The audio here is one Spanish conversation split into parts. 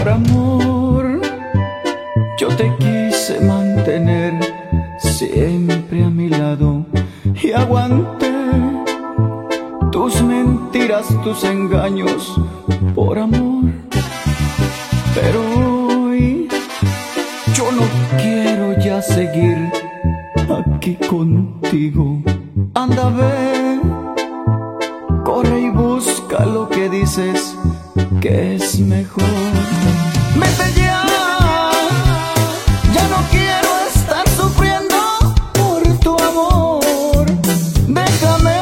Por amor, yo te quise mantener siempre a mi lado y aguanté tus mentiras, tus engaños, por amor. Pero hoy yo no quiero ya seguir aquí contigo. Anda, ve, corre y busca lo que dices que es mejor. Vete ya, ya no quiero estar sufriendo por tu amor. Déjame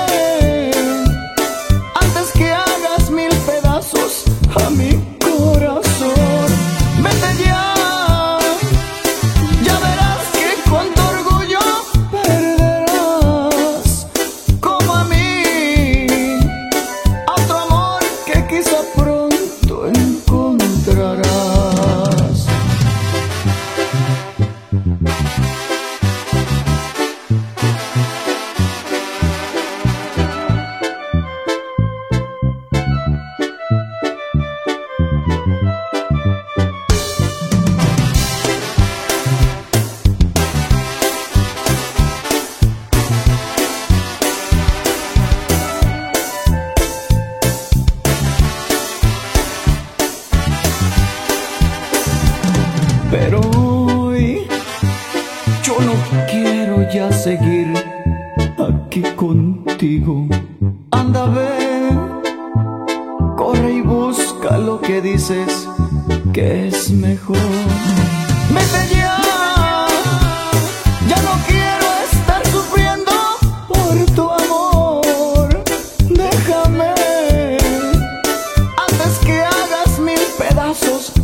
antes que hagas mil pedazos a mi corazón. Vete ya, ya verás que con tu orgullo perderás como a mí, a otro amor que quizá pronto encontrarás. Pero hoy yo no quiero ya seguir aquí contigo. Anda, ve, corre y busca lo que dices que es mejor. Vete ya, ya no quiero estar sufriendo por tu amor. Déjame antes que hagas mil pedazos